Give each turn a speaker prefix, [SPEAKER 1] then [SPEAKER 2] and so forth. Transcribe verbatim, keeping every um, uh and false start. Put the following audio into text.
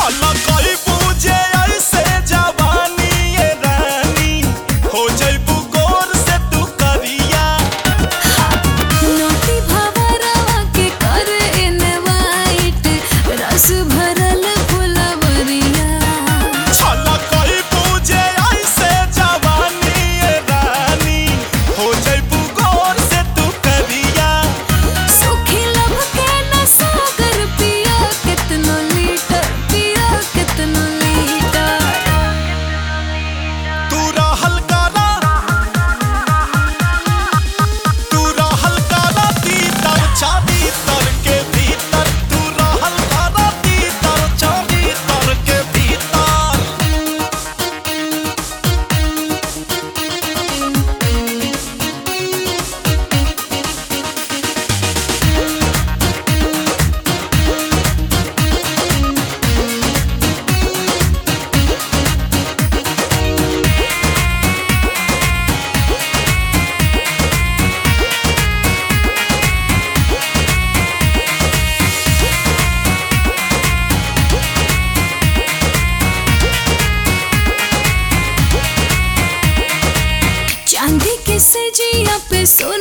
[SPEAKER 1] छला कई पूजे ऐसे जवानी ये रानी हो जइबू गोर से तू करिया।
[SPEAKER 2] नोटी भवरवा के कर इनवाइट रस भरल फुलवरिया।
[SPEAKER 1] छला कई पूजे ऐसे जवानी ये रानी हो जइबू गोर से तू करिया।
[SPEAKER 2] सुखी लब के न सागर पिया कितनो लीटर पिया कितनो लीटर।
[SPEAKER 1] तू रहल काला तू रहल काला तीतर चांदी तर के भीतर। तू रहल काला तीतर चांदी तर के भीतर।
[SPEAKER 2] चांदी के सजिया पे सो